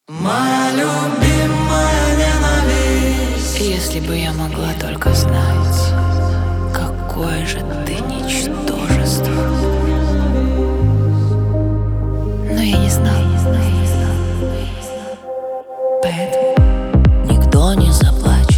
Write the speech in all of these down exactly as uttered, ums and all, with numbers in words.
Моя любимая ненависть. Если бы я могла только знать, какое же ты ничтожество. Но я не знала, поэтому никто не заплачет,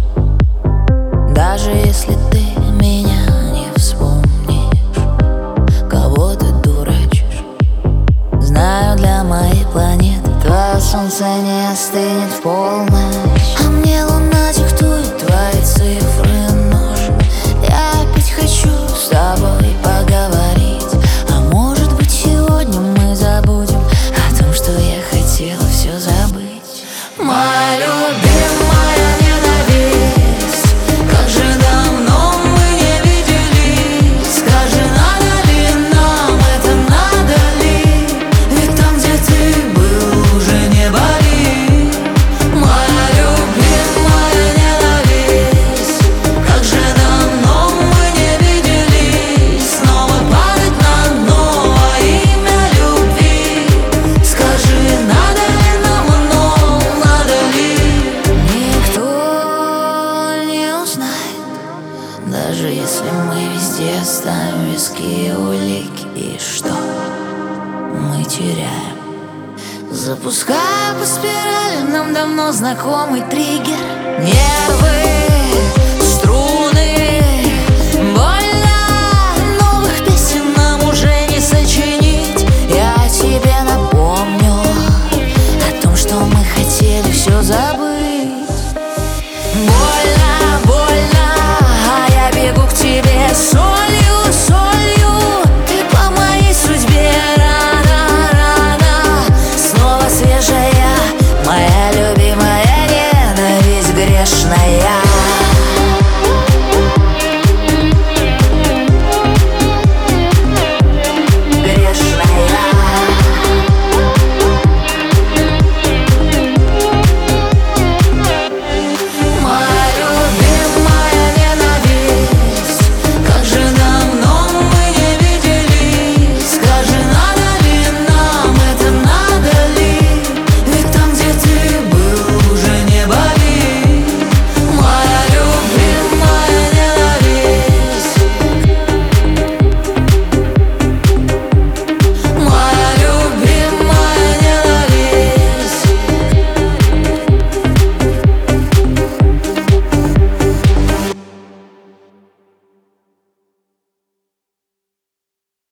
даже если ты меня не вспомнишь. Кого ты дурачишь? Знаю, для моей планеты твое солнце не остынет в полночь, а мне луна диктует твои цифры нужны. Я опять хочу с тобой поговорить, а может быть сегодня мы забудем о том, что я хотела все забыть. Моя любимая ненависть, как же давно мы не виделись. Скажи, надо ли нам это, надо ли? Ведь там, где ты был, уже не болит. Моя любимая ненависть, как же давно мы не виделись. Снова падать на дно во имя любви. Скажи, надо ли нам оно, надо ли? Никто не узнает, даже если мы везде оставим виски и улики. И что мы теряем? Запуская по спирали нам давно знакомый триггер. Нервы